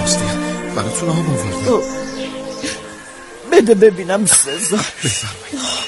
راستی براتون آب آوردم. بده ببینم سزار. بفرمایید.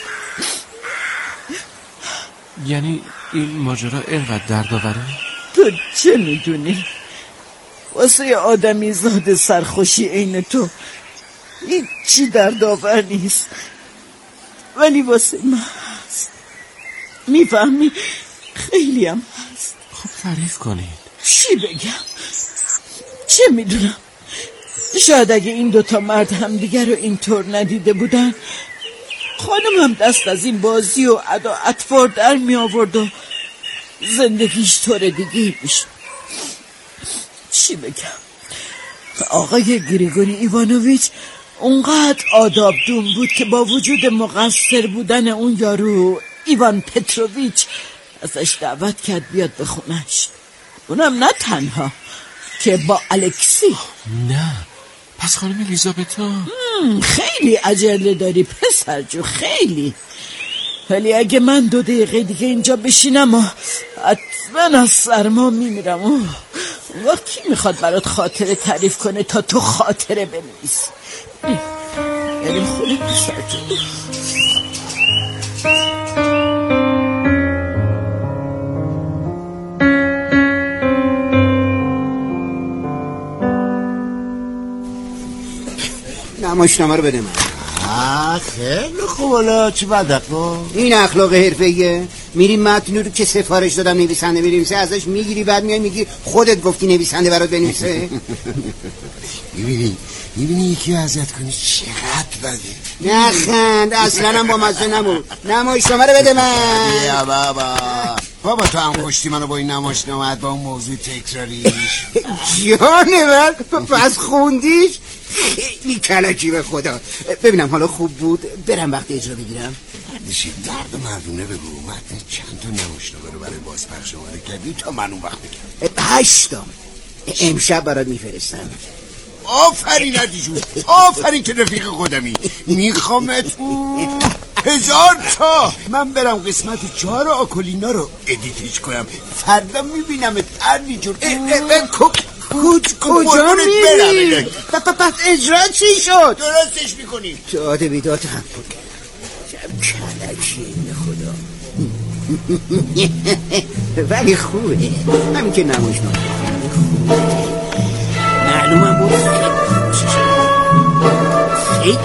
یعنی این ماجرا اینقدر دردآوره؟ تو چه میدونی؟ واسه آدمی زاده سرخوشی عین تو هیچی دردآور نیست، ولی واسه من هست. میفهمی؟ خیلی هم هست. خب تعریف کنید. چی بگم؟ چه میدونم، شاید اگه این دوتا مرد هم دیگر رو اینطور ندیده بودن، خانم هم دست از این بازی و ادا اطوار در می آورد و زندگیش طور دیگه میشه. چی بگم؟ آقای گریگوری ایوانویچ اونقدر آدابدون بود که با وجود مقصر بودن اون یارو ایوان پتروویچ ازش دعوت کرد بیاد به خونش، اونم نه تنها که با الکسی. نه پس خانم الیزابتا خیلی عجله داری پسر جو، خیلی. ولی اگه من 2 دقیقه دیگه اینجا بشینم حتما از سرما میمیرم. وقت کی میخواد برات خاطره تعریف کنه تا تو خاطره بنویسی؟ بریم خونه پسر جو. نمایشنامه رو بده من. خیلی خوب. حالا چی باید اخلاق؟ این اخلاق حرفه‌ایه. میری متنی رو که سفارش دادم نویسنده می‌نویسه، ازش میگیری، بعد میای میگی خودت گفتی نویسنده برات بنویسه. میبینی یکی اذیت کنی چقدر بده. نخند، اصلا هم با مزه نمون. نمایشنامه رو بده من. بیا بابا تو هم کشتی منو با این نمایشنامه، با اون موضوع تکراریش. جانه من پس خوندیش؟ خیلی کلکی به خدا. ببینم حالا خوب بود، برم وقت اجرا بگیرم. بردشی درد مردونه بگو. متن چند تا نمایشنامه رو برای بازپخش آماده کردی تا من اون وقت بگم. 8 تا امشب برات میفرستم. آفرین عدی جون، آفرین که رفیق خودمی. میخوامت 1000 تا. من برم قسمت 4 آکولینا رو ادیتش کنم، فردا میبینم عدی جون. کجا میری؟ پس اجرا چی شد؟ درستش میکنیم. داد بیداد هم بود. کلکی به خدا. ولی خوبه همین که نمایشنامه معلومم بود خیلی.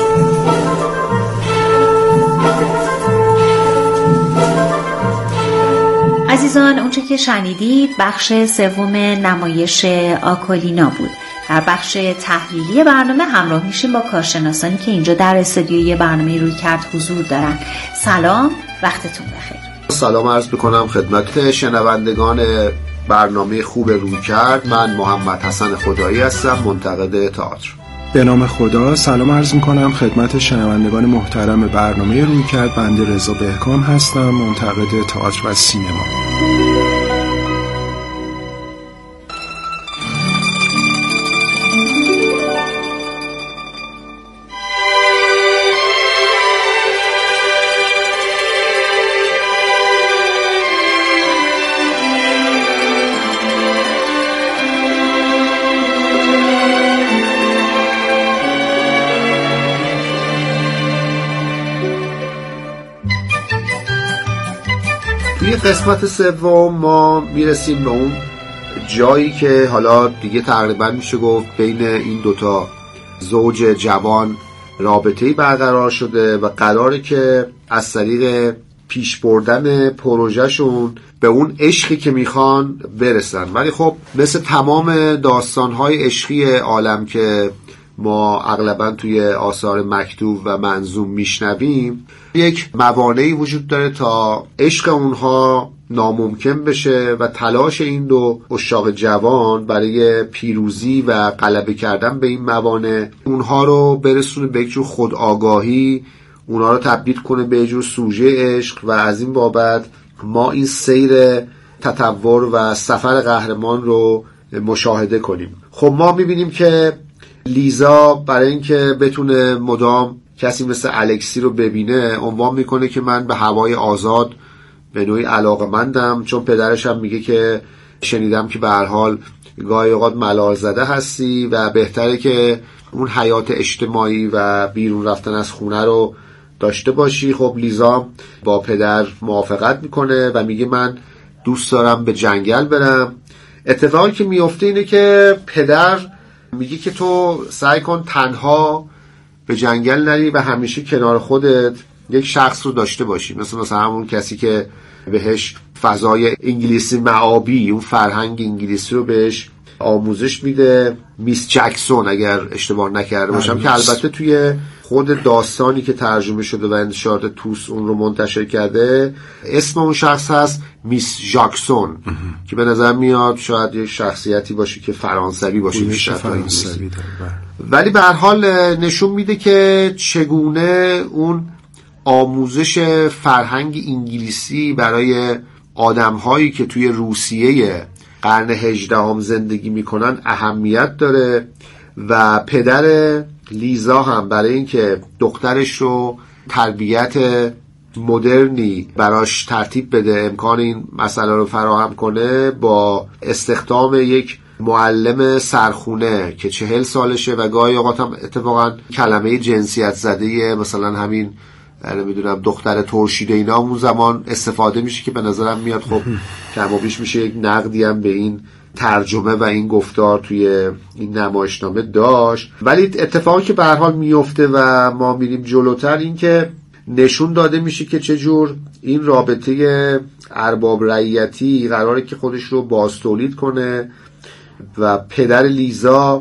عزیزان، اونچه که شنیدید بخش 3 نمایش آکولینا بود. در بخش تحلیلی برنامه همراه میشیم با کارشناسانی که اینجا در استودیوی برنامه رویکرد حضور دارن. سلام، وقتتون بخیر. سلام عرض میکنم خدمت شنوندگان برنامه خوب رویکرد. من محمد حسن خدایی هستم، منتقد تئاتر. به نام خدا. سلام عرض میکنم خدمت شنوندگان محترم برنامه رویکرد. بنده رضا بهکام هستم، منتقد تئاتر و سینما. توی قسمت 3 ما میرسیم به اون جایی که حالا دیگه تقریبا میشه گفت بین این دوتا زوج جوان رابطه‌ای برقرار شده و قراره که از طریق پیش بردن پروژهشون به اون عشقی که میخوان برسن. ولی خب مثل تمام داستانهای عشقی عالم که ما اغلبا توی آثار مکتوب و منظوم میشنویم، یک موانعی وجود داره تا عشق اونها ناممکن بشه و تلاش این دو عشاق جوان برای پیروزی و غلبه کردن به این موانع اونها رو برسونه به یک جور خودآگاهی، اونها رو تبدیل کنه به یک جور سوژه عشق و از این بابت ما این سیر تطور و سفر قهرمان رو مشاهده کنیم. خب ما میبینیم که لیزا برای اینکه بتونه مدام کسی مثل الکسی رو ببینه عنوان میکنه که من به هوای آزاد به نوعی علاقه‌مندم، چون پدرش هم میگه که شنیدم که به هر حال گاهی اوقات ملال زده هستی و بهتره که اون حیات اجتماعی و بیرون رفتن از خونه رو داشته باشی. خب لیزا با پدر موافقت میکنه و میگه من دوست دارم به جنگل برم. اتفاقی که میفته اینه که پدر میگه که تو سعی کن تنها به جنگل نری و همیشه کنار خودت یک شخص رو داشته باشی، مثلا همون کسی که بهش فضای انگلیسی معابی، اون فرهنگ انگلیسی رو بهش آموزش میده. میس جکسون اگر اشتباه نکرده باشم که البته توی خود داستانی که ترجمه شده و انتشارات توس اون رو منتشر کرده اسم اون شخص هست میس جاکسون که به نظر میاد شاید یه شخصیتی باشه که فرانسوی باشه بیشتر فرانسوی داره، ولی به هر حال نشون میده که چگونه اون آموزش فرهنگ انگلیسی برای آدم‌هایی که توی روسیه قرن 18 زندگی میکنن اهمیت داره و پدر لیزا هم برای اینکه دخترش رو تربیت مدرنی براش ترتیب بده، امکان این مسئله رو فراهم کنه، با استخدام یک معلم سرخونه که 40 سالشه و گاهی اوقات هم اتفاقا کلمه جنسیت زده مثلا همین نمیدونم دختر ترشیده اینا اون زمان استفاده میشه که به نظرم میاد خب کم و بیش میشه یک نقدی هم به این ترجمه و این گفتار توی این نمایشنامه داشت. ولی اتفاقی که به هر حال میفته و ما میریم جلوتر این که نشون داده میشه که چجور این رابطه ارباب رعیتی قراره که خودش رو بازتولید کنه و پدر لیزا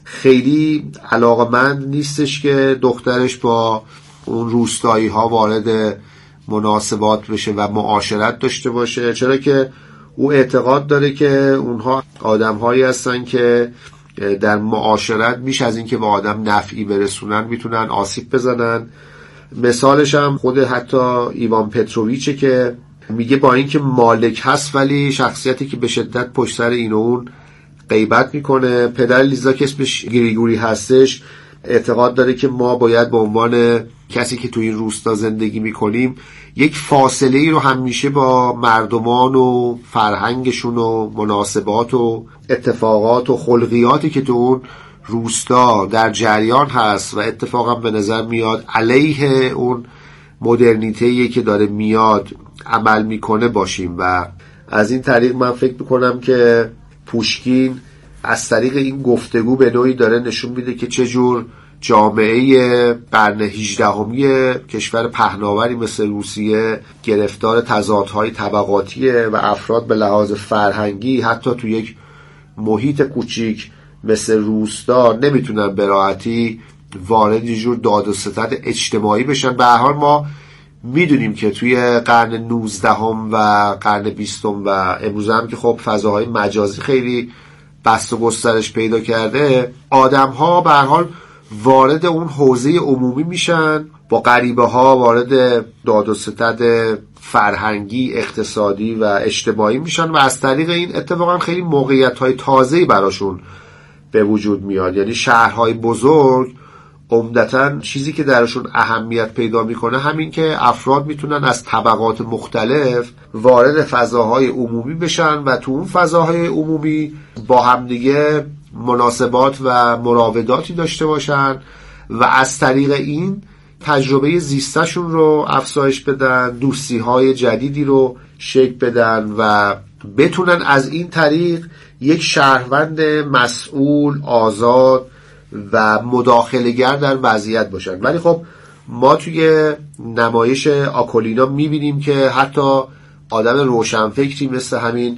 خیلی علاقمند نیستش که دخترش با اون روستایی ها وارد مناسبات بشه و معاشرت داشته باشه، چرا که او اعتقاد داره که اونها آدم هایی هستن که در معاشرت بیش از این که به آدم نفعی برسونن میتونن آسیب بزنن. مثالش هم خود حتی ایوان پتروویچه که میگه با اینکه مالک هست ولی شخصیتی که به شدت پشت سر این و اون غیبت میکنه. پدر لیزا که اسمش گریگوری هستش اعتقاد داره که ما باید به عنوان کسی که تو این روستا زندگی میکنیم یک فاصله ای رو همیشه با مردمان و فرهنگشون و مناسبات و اتفاقات و خلقیاتی که تو اون روستا در جریان هست و اتفاقا به نظر میاد علیه اون مدرنیته‌ای که داره میاد عمل میکنه باشیم. و از این طریق من فکر میکنم که پوشکین از طریق این گفتگو به نوعی داره نشون میده که چجور جامعه قرن 18 کشور پهناوری مثل روسیه گرفتار تضادهای طبقاتیه و افراد به لحاظ فرهنگی حتی تو یک محیط کوچیک مثل روستا نمیتونن به راحتی وارد یه جور داد و ستد اجتماعی بشن. به هر حال ما میدونیم که توی قرن 19 و قرن 20 و امروز هم که خب فضاهای مجازی خیلی بست و گسترش پیدا کرده، آدم ها به هر حال وارد اون حوزه عمومی میشن، با غریبه ها وارد داد و ستد فرهنگی، اقتصادی و اجتماعی میشن و از طریق این اتفاقا خیلی موقعیت های تازه‌ای براشون به وجود میاد. یعنی شهرهای بزرگ عمدتاً چیزی که درشون اهمیت پیدا میکنه همین که افراد میتونن از طبقات مختلف وارد فضاهای عمومی بشن و تو اون فضاهای عمومی با همدیگه مناسبات و مراوداتی داشته باشن و از طریق این تجربه زیستشون رو افزایش بدن، دوستی‌های جدیدی رو شکل بدن و بتونن از این طریق یک شهروند مسئول، آزاد و مداخله‌گر در وضعیت باشن. ولی خب ما توی نمایش آکولینا میبینیم که حتی آدم روشنفکری مثل همین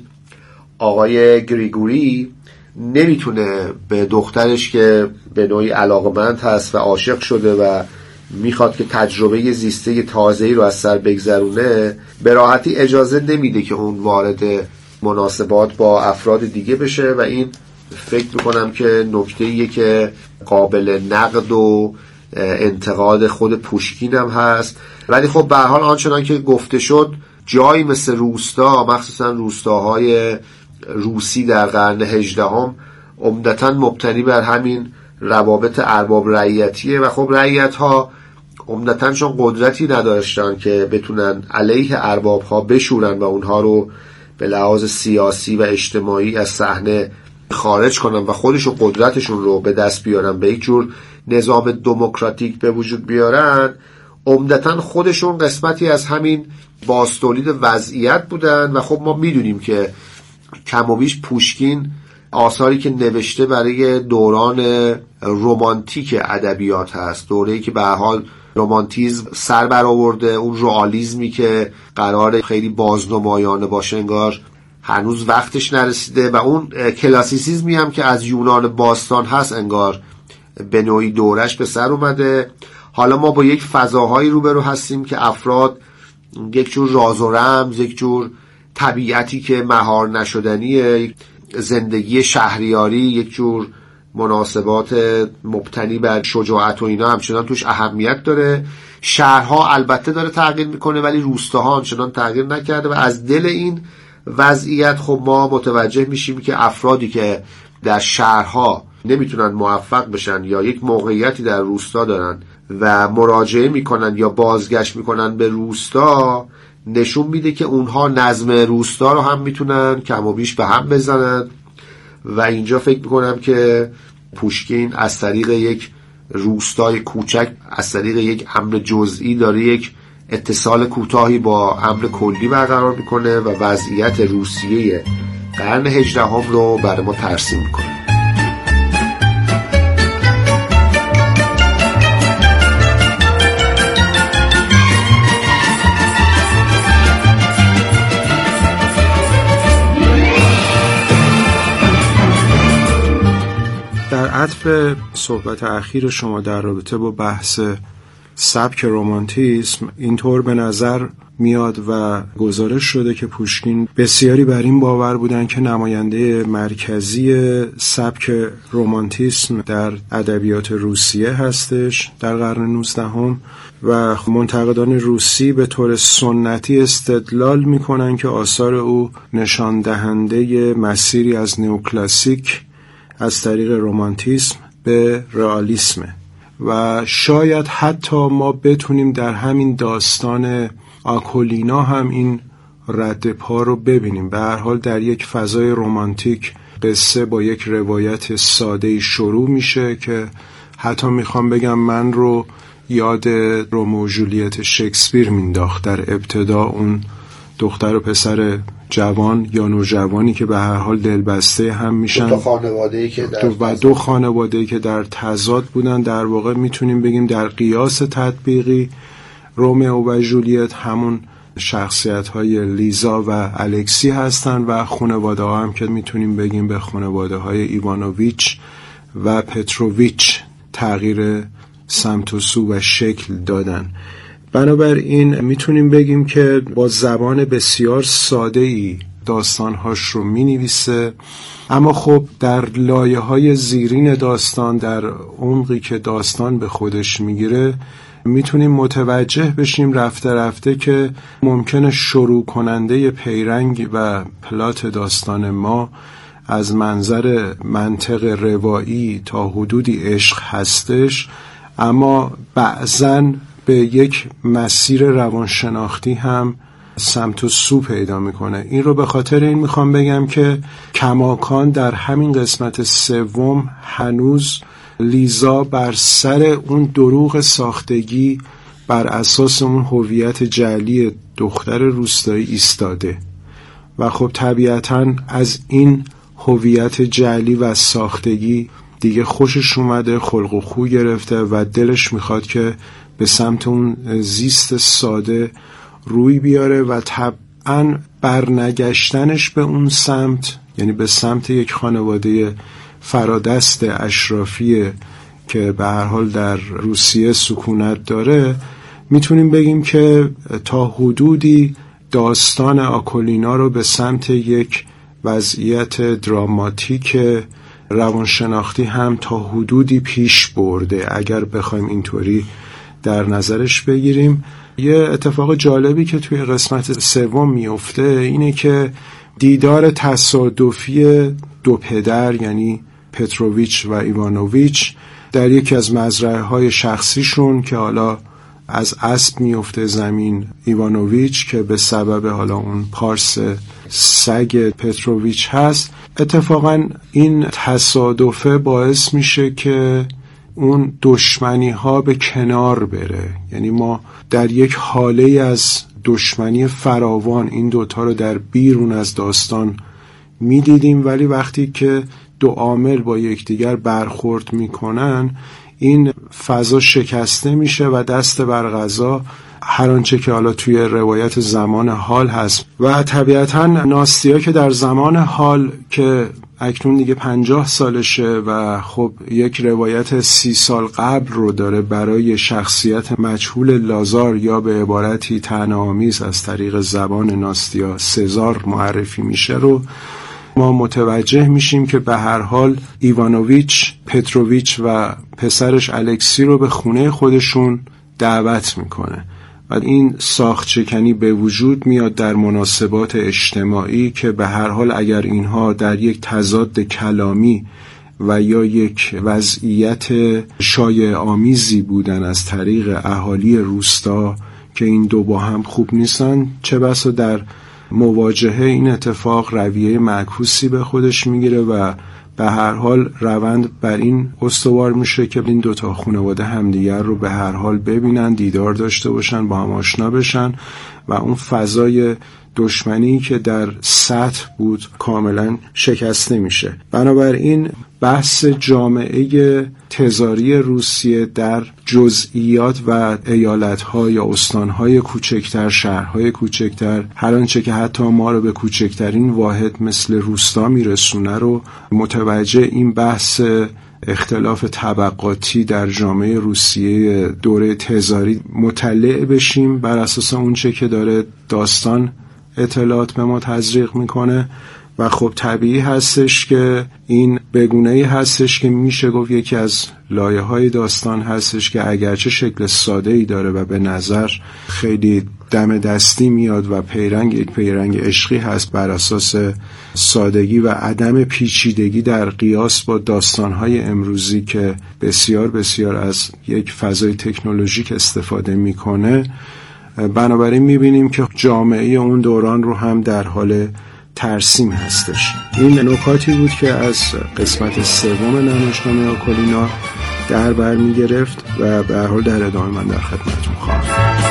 آقای گریگوری نمیتونه به دخترش که به نوعی علاقمند هست و عاشق شده و میخواد که تجربه زیسته تازه‌ای رو از سر بگذرونه به راحتی اجازه نمیده که اون وارد مناسبات با افراد دیگه بشه و این فکر میکنم که نکته‌ایه که قابل نقد و انتقاد خود پوشکین هم هست. ولی خب به هر حال آنچنان که گفته شد جایی مثل روستا، مخصوصا روستاهای روسی در قرن 18 عمدتاً مبتنی بر همین روابط ارباب رعیتیه و خب رعیت ها عمدتاً چون قدرتی نداشتن که بتونن علیه ارباب ها بشورن و اونها رو به لحاظ سیاسی و اجتماعی از صحنه خارج کنن و خودشون قدرتشون رو به دست بیارن، به یک جور نظام دموکراتیک به وجود بیارن، عمدتاً خودشون قسمتی از همین بازتولید وضعیت بودن. و خب ما میدونیم که کم و بیش پوشکین آثاری که نوشته برای دوران رمانتیک ادبیات هست، دوره‌ای که به هر حال رمانتیزم سر برآورده، اون رئالیسمی که قراره خیلی بازنمایانه باشه انگار هنوز وقتش نرسیده، و اون کلاسیسیزمی هم که از یونان باستان هست انگار به نوعی دورش به سر اومده. حالا ما با یک فضاهایی روبرو هستیم که افراد یک جور راز و رمز، یک جور طبیعتی که مهار نشدنیه، زندگی شهریاری، یک جور مناسبات مبتنی بر شجاعت و اینا همچنان توش اهمیت داره. شهرها البته داره تغییر میکنه ولی روستاها همچنان تغییر نکرده، و از دل این وضعیت خب ما متوجه میشیم که افرادی که در شهرها نمیتونن موفق بشن یا یک موقعیتی در روستا دارن و مراجعه میکنن یا بازگشت میکنن به روستا، نشون میده که اونها نظم روستا رو هم میتونن کم و بیش به هم بزنن. و اینجا فکر میکنم که پوشکین از طریق یک روستای کوچک، از طریق یک امر جزئی داره یک اتصال کوتاهی با امر کلی برقرار میکنه و وضعیت روسیه قرن 18 رو برای ما ترسیم میکنه. در عطف صحبت اخیر شما در رابطه با بحث سبک رمانتیسم، اینطور به نظر میاد و گزارش شده که پوشکین بسیاری بر این باور بودن که نماینده مرکزی سبک رمانتیسم در ادبیات روسیه هستش در قرن 19 و منتقدان روسی به طور سنتی استدلال میکنن که آثار او نشان دهنده مسیری از نئوکلاسیک از طریق رمانتیسم به رئالیسم، و شاید حتی ما بتونیم در همین داستان آکولینا هم این رد پا رو ببینیم. به هر حال در یک فضای رمانتیک قصه با یک روایت ساده شروع میشه که حتی میخوام بگم من رو یاد رومئو و جولیت شکسپیر مینداخت. در ابتدا اون دختر و پسر جوان یا نوجوانی که به هر حال دلبسته هم میشن، دو خانواده‌ای که در تضاد بودن، در واقع میتونیم بگیم در قیاس تطبیقی رومئو و جولیت همون شخصیت‌های لیزا و الکسی هستن و خانواده‌ها هم که میتونیم بگیم به خانواده‌های ایوانوویچ و پتروویچ تغییر سمت و سو و شکل دادن. بنابراین میتونیم بگیم که با زبان بسیار ساده‌ای داستانهاش رو مینویسه، اما خب در لایه‌های زیرین داستان، در عمقی که داستان به خودش میگیره، میتونیم متوجه بشیم رفته رفته که ممکنه شروع کننده پیرنگ و پلات داستان ما از منظر منطق روایی تا حدودی عشق هستش، اما بعضن به یک مسیر روانشناختی هم سمت و سو پیدا میکنه. این رو به خاطر این میخوام بگم که کماکان در همین قسمت سوم هنوز لیزا بر سر اون دروغ ساختگی بر اساس اون هویت جعلی دختر روستایی ایستاده و خب طبیعتاً از این هویت جعلی و ساختگی دیگه خوشش اومده، خلق و خو گرفته و دلش میخواد که به سمت اون زیست ساده روی بیاره و طبعاً برنگشتنش به اون سمت، یعنی به سمت یک خانواده فرادست اشرافی که به هر حال در روسیه سکونت داره، میتونیم بگیم که تا حدودی داستان آکولینا رو به سمت یک وضعیت دراماتیک روانشناختی هم تا حدودی پیش برده، اگر بخوایم اینطوری در نظرش بگیریم. یه اتفاق جالبی که توی قسمت سوم میفته اینه که دیدار تصادفی دو پدر، یعنی پتروویچ و ایوانوویچ، در یکی از مزرعه‌های شخصیشون که حالا از اسب میفته زمین ایوانوویچ که به سبب حالا اون پارس سگ پتروویچ هست. اتفاقا این تصادفه باعث میشه که اون دشمنی ها به کنار بره. یعنی ما در یک حاله از دشمنی فراوان این دوتا رو در بیرون از داستان میدیدیم، ولی وقتی که دو عامل با یکدیگر برخورد میکنن این فضا شکسته میشه و دست بر قضا هر آنچه که حالا توی روایت زمان حال هست. و طبیعتا ناستیا که در زمان حال که اکنون دیگه 50 سالشه و خب یک روایت 30 سال قبل رو داره برای شخصیت مجهول لازار یا به عبارتی طعنه‌آمیز از طریق زبان ناستیا سزار معرفی میشه رو ما متوجه میشیم که به هر حال ایوانوویچ پتروویچ و پسرش الکسی رو به خونه خودشون دعوت میکنه و این ساخت‌شکنی به وجود میاد در مناسبات اجتماعی که به هر حال اگر اینها در یک تضاد کلامی و یا یک وضعیت شایعه آمیزی بودن از طریق اهالی روستا که این دو با هم خوب نیستن، چه بسا در مواجهه این اتفاق رویه معکوسی به خودش میگیره و به هر حال روند بر این استوار میشه که این دوتا خانواده همدیگر رو به هر حال ببینن، دیدار داشته باشن، با هم آشنا بشن و اون فضای دشمنی که در سطح بود کاملا شکسته میشه. بنابراین بحث جامعه تزاری روسیه در جزئیات و ایالت‌ها یا استان‌های کوچکتر، شهرهای کوچکتر، هر آنچه که حتی ما رو به کوچکترین واحد مثل روستا میرسونه رو متوجه این بحث اختلاف طبقاتی در جامعه روسیه دوره تزاری مطلع بشیم بر اساس اونچه که داره داستان اطلاعات به ما تزریق میکنه. و خب طبیعی هستش که این بگونه‌ای هستش که میشه گفت یکی از لایه‌های داستان هستش که اگرچه شکل ساده‌ای داره و به نظر خیلی دم دستی میاد و یک پیرنگ عشقی هست بر اساس سادگی و عدم پیچیدگی در قیاس با داستان‌های امروزی که بسیار بسیار از یک فضای تکنولوژیک استفاده میکنه. بنابراین میبینیم که جامعه اون دوران رو هم در حال ترسیم هستش. این نکاتی بود که از قسمت سوم نمایشنامه آکولینا در بر میگرفت و به هر حال در ادامه من در خدمتتون خواهم.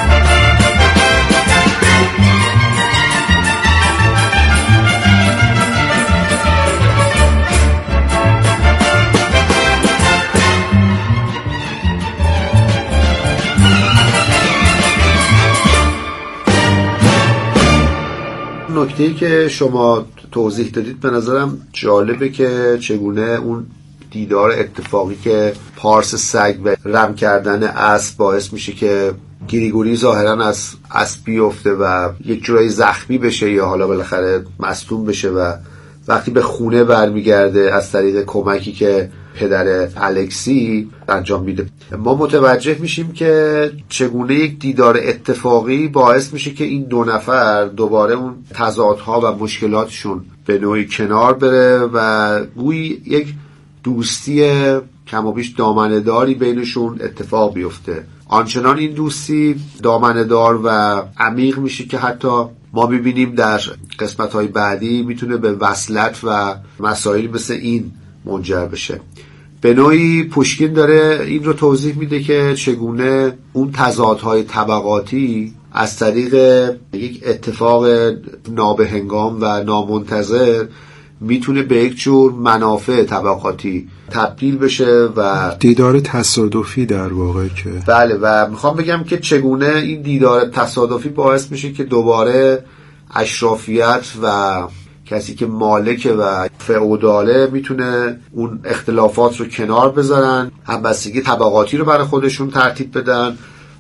نکته‌ای که شما توضیح دادید به نظرم جالبه که چگونه اون دیدار اتفاقی که پارس سگ و رم کردن اسب باعث میشه که گریگوری ظاهرا از اسب بیفته و یک جورایی زخمی بشه یا حالا بالاخره مصدوم بشه و وقتی به خونه برمیگرده از طریق کمکی که پدر الکسی انجام میده ما متوجه میشیم که چگونه یک دیدار اتفاقی باعث میشه که این دو نفر دوباره اون تضادها و مشکلاتشون به نوعی کنار بره و گویی یک دوستی کم و بیش دامنه‌داری بینشون اتفاق بیفته. آنچنان این دوستی دامنه‌دار و عمیق میشه که حتی ما ببینیم در قسمت‌های بعدی میتونه به وصلت و مسائل مثل این منجر بشه. به نوعی پوشکین داره این رو توضیح میده که چگونه اون تضادهای طبقاتی از طریق یک اتفاق نابهنگام و نامنتظر میتونه به یک جور منافع طبقاتی تبدیل بشه و دیدار تصادفی در واقع که بله. و میخوام بگم که چگونه این دیدار تصادفی باعث میشه که دوباره اشرافیت و کسی که مالکه و فئوداله میتونه اون اختلافات رو کنار بذارن، همبستگی طبقاتی رو برای خودشون ترتیب بدن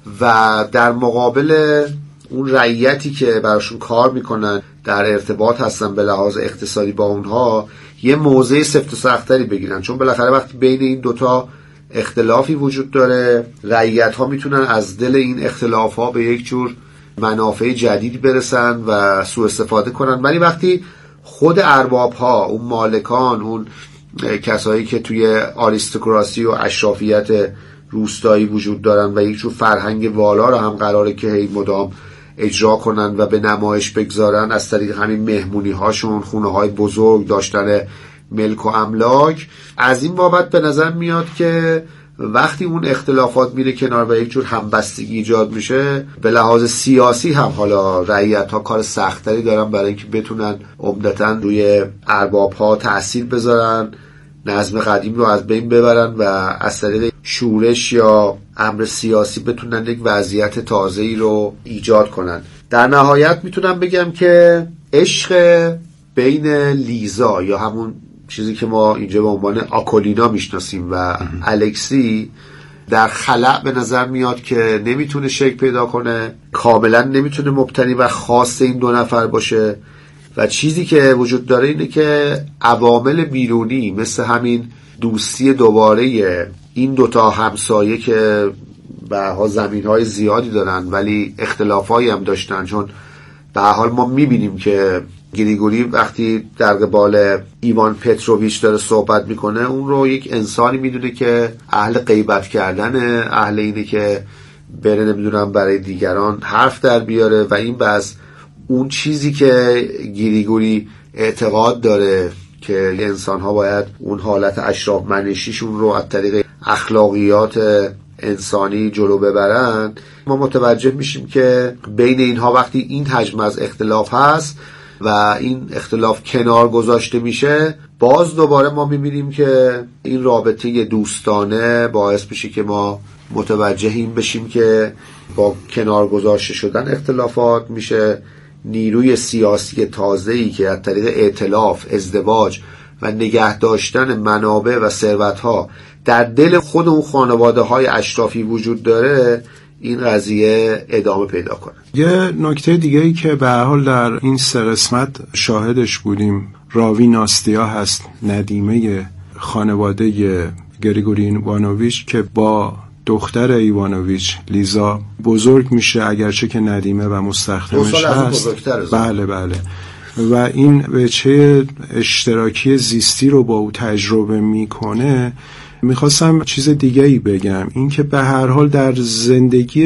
و در مقابل اون رعیتی که براشون کار میکنن در ارتباط هستن به لحاظ اقتصادی با اونها یه موضع سفت و سختری بگیرن، چون بالاخره وقتی بین این دوتا اختلافی وجود داره رعیت ها میتونن از دل این اختلاف ها به یک جور منافع جدیدی برسن و سوء استفاده کنن. ولی وقتی خود ارباب ها، اون مالکان، اون کسایی که توی آریستوکراسی و اشرافیت روستایی وجود دارن و یک جور فرهنگ والا رو هم قراره که هی مدام اجرا کنن و به نمایش بگذارن از طریق همین مهمونی هاشون، خونه های بزرگ، داشتن ملک و املاک. از این بابت به نظر میاد که وقتی اون اختلافات میره کنار و یک جور همبستگی ایجاد میشه، به لحاظ سیاسی هم حالا رعیت ها کار سختری دارن برای اینکه بتونن عمدتاً روی ارباب ها تأثیر بذارن، نظم قدیم رو از بین ببرن و از طریق شورش یا امر سیاسی بتونن یک وضعیت تازه‌ای رو ایجاد کنن. در نهایت میتونم بگم که عشق بین لیزا یا همون چیزی که ما اینجا به عنوان آکولینا میشناسیم و الکسی در خلأ به نظر میاد که نمیتونه شکل پیدا کنه، کاملا نمیتونه مبتنی و خاص این دو نفر باشه و چیزی که وجود داره اینه که عوامل بیرونی مثل همین دوستی دوباره این دوتا همسایه که به هر حال زمین‌های زیادی دارن ولی اختلافایی هم داشتن، چون به هر حال ما میبینیم که گریگوری وقتی در قبال ایوان پتروویچ داره صحبت میکنه اون رو یک انسانی میدونه که اهل غیبت کردنه، اهل اینه که بره نمیدونم برای دیگران حرف در بیاره و این بس اون چیزی که گریگوری اعتقاد داره که انسان‌ها باید اون حالت اشراف منشیشون رو از طریق اخلاقیات انسانی جلو ببرن، ما متوجه میشیم که بین اینها وقتی این حجم از اختلاف هست و این اختلاف کنار گذاشته میشه، باز دوباره ما میبینیم که این رابطه دوستانه باعث میشه که ما متوجه این بشیم که با کنار گذاشته شدن اختلافات میشه نیروی سیاسی تازه‌ای که از طریق ائتلاف، ازدواج و نگه داشتن منابع و ثروت‌ها در دل خود اون خانواده‌های اشرافی وجود داره، این قضیه ادامه پیدا کنه. یه نکته دیگه‌ای که به هر حال در این سه قسمت شاهدش بودیم، راوی ناستیا هست، ندیمه خانواده گریگوری ایوانوویچ که با دختر ایوانوویچ لیزا بزرگ میشه، اگرچه که ندیمه و مستخدمش هست. بله و این وجه اشتراکی زیستی رو با او تجربه میکنه. میخواستم چیز دیگه‌ای بگم، این که به هر حال در زندگی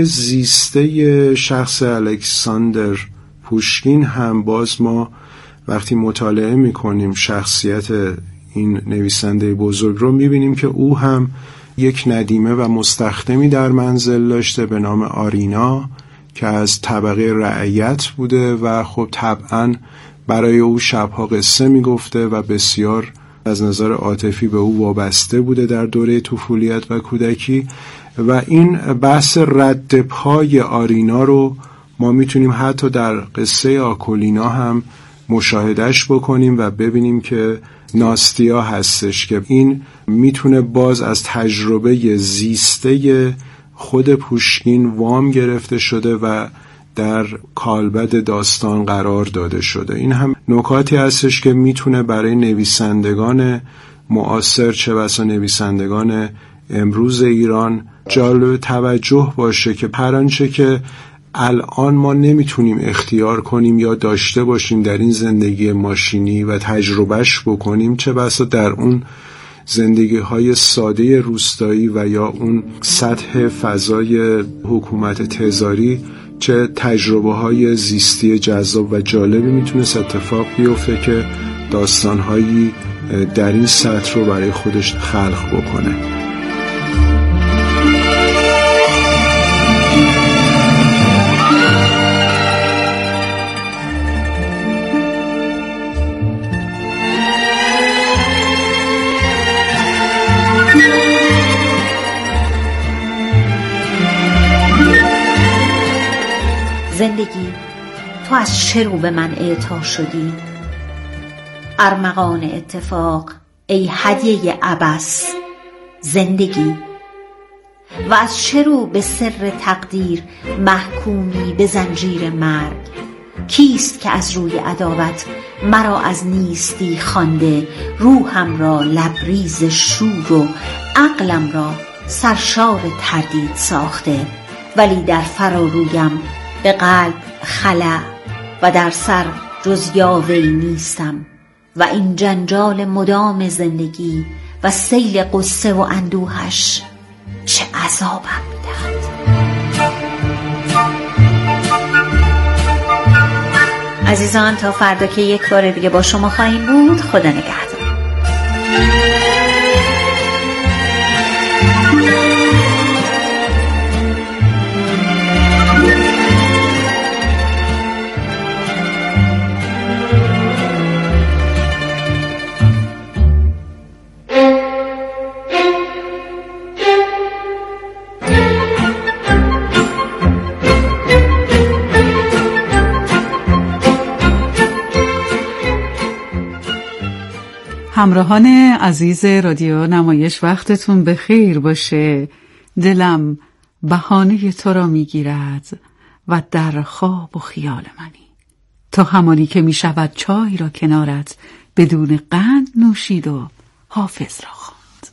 زیسته شخص الکساندر پوشکین هم باز ما وقتی مطالعه میکنیم شخصیت این نویسنده بزرگ رو میبینیم که او هم یک ندیمه و مستخدمی در منزل داشته به نام آرینا که از طبقه رعیت بوده و خب طبعاً برای او شبها قصه میگفته و بسیار از نظر عاطفی به او وابسته بوده در دوره طفولیت و کودکی و این بحث رد پای آرینا رو ما میتونیم حتی در قصه آکولینا هم مشاهدهش بکنیم و ببینیم که ناستیا هستش که این میتونه باز از تجربه زیسته خود پوشکین وام گرفته شده و در کالبد داستان قرار داده شده. این هم نکاتی هستش که میتونه برای نویسندگان معاصر چه بسا نویسندگان امروز ایران جالب توجه باشه که هر آنچه که الان ما نمیتونیم اختیار کنیم یا داشته باشیم در این زندگی ماشینی و تجربهش بکنیم، چه بسا در اون زندگی های ساده روستایی و یا اون سطح فضای حکومت تزاری چه تجربه های زیستی جذاب و جالبی میتونست اتفاق بیفته که داستان هایی در این سطح رو برای خودش خلق بکنه. زندگی، تو از چه رو به من اعطا شدی؟ ارمغان اتفاق ای هدیه عبث زندگی، و از چه رو به سر تقدیر محکومی به زنجیر مرگ؟ کیست که از روی عداوت مرا از نیستی خوانده، روحم را لبریز شور و عقلم را سرشار تردید ساخته، ولی در فرارویم به قلب خلأ و در سر جز یاوه‌ای نیستم، و این جنجال مدام زندگی و سیل قصه و اندوهش چه عذابم میدهد. عزیزان تا فردا که یک بار دیگه با شما خواهیم بود، خدا نگهدار. همراهان عزیز رادیو نمایش، وقتتون بخیر باشه. دلم بهانه تو را میگیرد و در خواب و خیال منی، تا همانی که میشود چای را کنارت بدون قند نوشید و حافظ را خواند.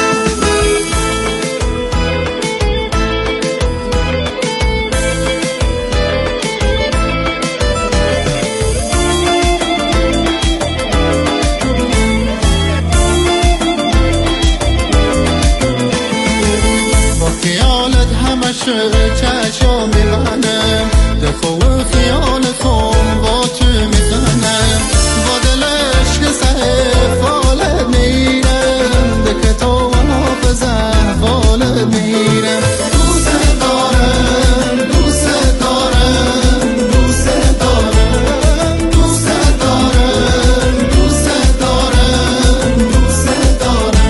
چشم میبنم دفعه خیال خون با تو میزنم با دلش که سه فالت میرم ده کتاب حافظم فالت میرم دوست دارم دوست دارم دوست دارم دوست دارم دوست دارم دوست دارم.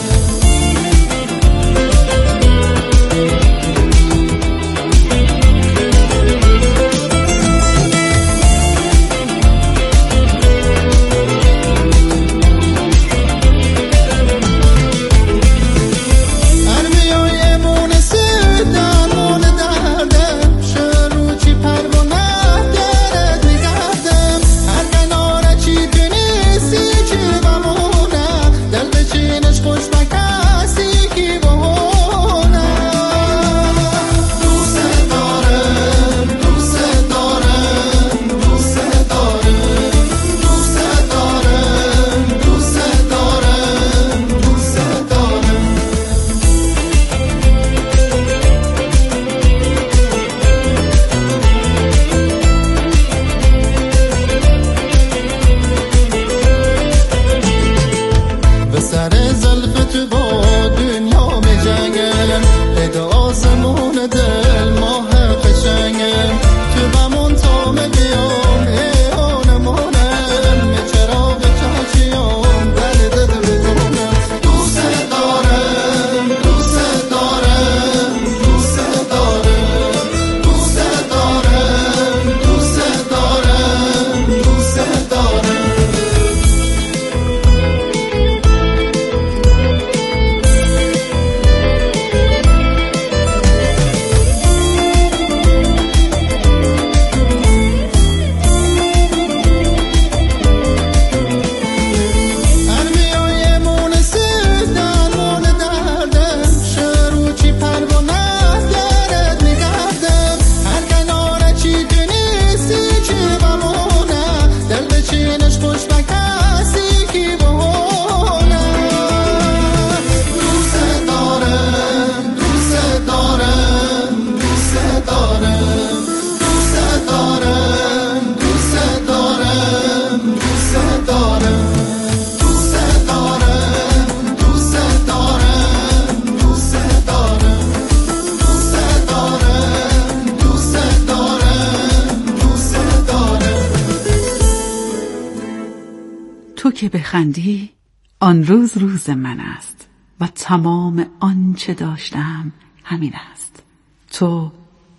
تو که بخندی آن روز روز من است و تمام آنچه داشتم همین است. تو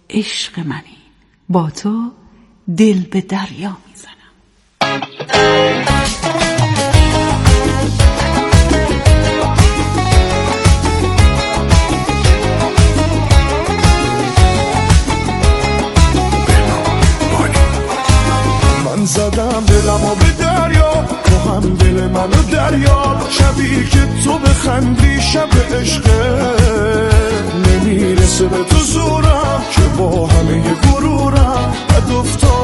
عشق منی، با تو دل به دریا میزنم. من زدم دلمو به دریا، تو هم دل منو دریا. شبی که تو بخندی شب عشقه، نمیرسه به تو زورم که با همه غرورم بد افتاد.